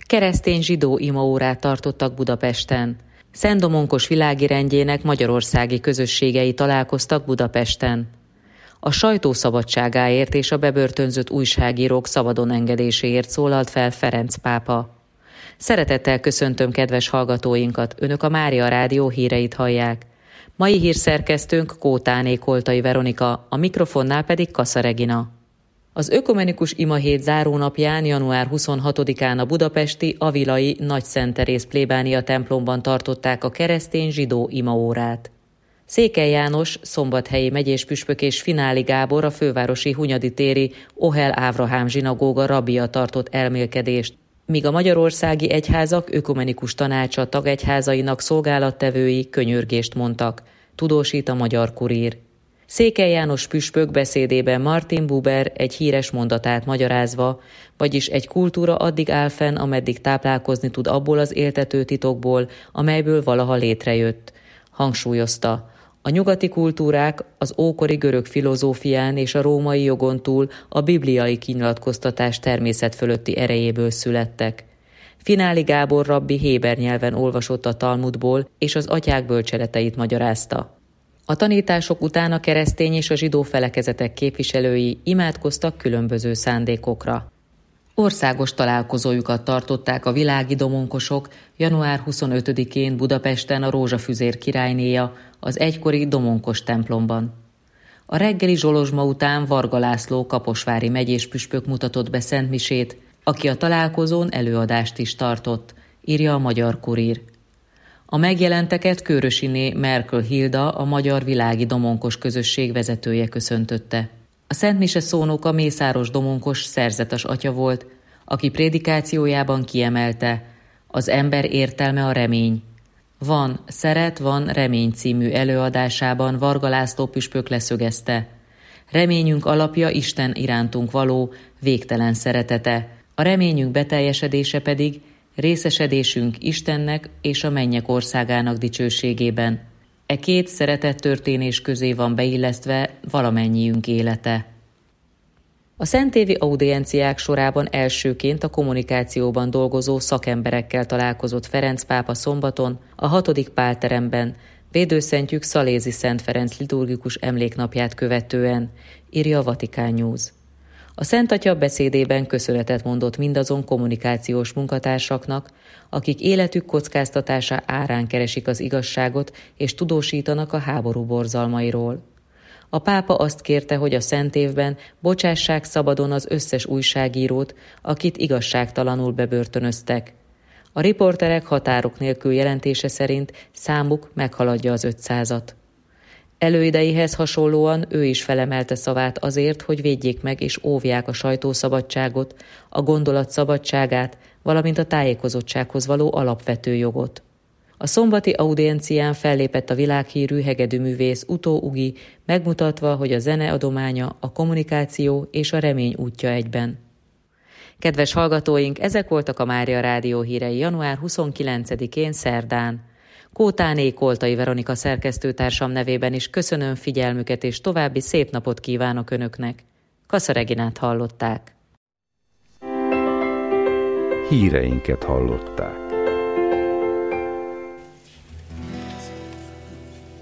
Keresztény-zsidó imaórát tartottak Budapesten. Szent Domonkos világi rendjének magyarországi közösségei találkoztak Budapesten. A sajtó szabadságáért és a bebörtönzött újságírók szabadon engedéséért szólalt fel Ferenc pápa. Szeretettel köszöntöm kedves hallgatóinkat, Önök a Mária Rádió híreit hallják. Mai hírszerkesztőnk Kótáné Koltai Veronika, a mikrofonnál pedig Kassa Regina. Az ökumenikus imahét zárónapján január 26-án a budapesti Avilai Nagy Szent Teréz plébánia templomban tartották a keresztény-zsidó imaórát. Székely János, szombathelyi megyéspüspök és Fináli Gábor a fővárosi Hunyadi téri Ohel Ávrahám zsinagóga rabbija tartott elmélkedést, míg a magyarországi egyházak ökumenikus tanácsa tagegyházainak szolgálattevői könyörgést mondtak, tudósít a Magyar Kurír. Székely János püspök beszédében Martin Buber egy híres mondatát magyarázva, vagyis egy kultúra addig áll fenn, ameddig táplálkozni tud abból az éltető titokból, amelyből valaha létrejött. Hangsúlyozta, a nyugati kultúrák az ókori görög filozófián és a római jogon túl a bibliai kinyilatkoztatás természet fölötti erejéből születtek. Fináli Gábor rabbi héber nyelven olvasott a Talmudból, és az atyák bölcseleteit magyarázta. A tanítások után a keresztény és a zsidó felekezetek képviselői imádkoztak különböző szándékokra. Országos találkozójukat tartották a világi domonkosok január 25-én Budapesten a Rózsafüzér királynéja, az egykori domonkos templomban. A reggeli zsolozsma után Varga László kaposvári megyéspüspök mutatott be szentmisét, aki a találkozón előadást is tartott, írja a Magyar Kurír. A megjelenteket Kőrösiné Merkel Hilda, a Magyar Világi Domonkos Közösség vezetője köszöntötte. A szentmise szónoka Mészáros Domonkos szerzetes atya volt, aki prédikációjában kiemelte, az ember értelme a remény. Van, szeret, van, remény című előadásában Varga László püspök leszögezte. Reményünk alapja Isten irántunk való, végtelen szeretete, a reményünk beteljesedése pedig részesedésünk Istennek és a mennyek országának dicsőségében. E két szeretettörténés közé van beillesztve valamennyiünk élete. A szentévi audienciák sorában elsőként a kommunikációban dolgozó szakemberekkel találkozott Ferenc pápa szombaton a 6. Pálteremben, védőszentjük Szalézi Szent Ferenc liturgikus emléknapját követően, írja a Vatikán News. A Szent Atya beszédében köszönetet mondott mindazon kommunikációs munkatársaknak, akik életük kockáztatása árán keresik az igazságot és tudósítanak a háború borzalmairól. A pápa azt kérte, hogy a Szent Évben bocsássák szabadon az összes újságírót, akit igazságtalanul bebörtönöztek. A riporterek határok nélkül jelentése szerint számuk meghaladja az 500-at. Előideihez hasonlóan ő is felemelte szavát azért, hogy védjék meg és óvják a sajtószabadságot, a gondolat szabadságát, valamint a tájékozottsághoz való alapvető jogot. A szombati audiencián fellépett a világhírű hegedűművész Uto Ugi, megmutatva, hogy a zene adománya, a kommunikáció és a remény útja egyben. Kedves hallgatóink, ezek voltak a Mária Rádió hírei január 29-én szerdán. Kótáné Koltai Veronika szerkesztőtársam nevében is köszönöm figyelmüket, és további szép napot kívánok Önöknek. Kassa Reginát hallották. Híreinket hallották.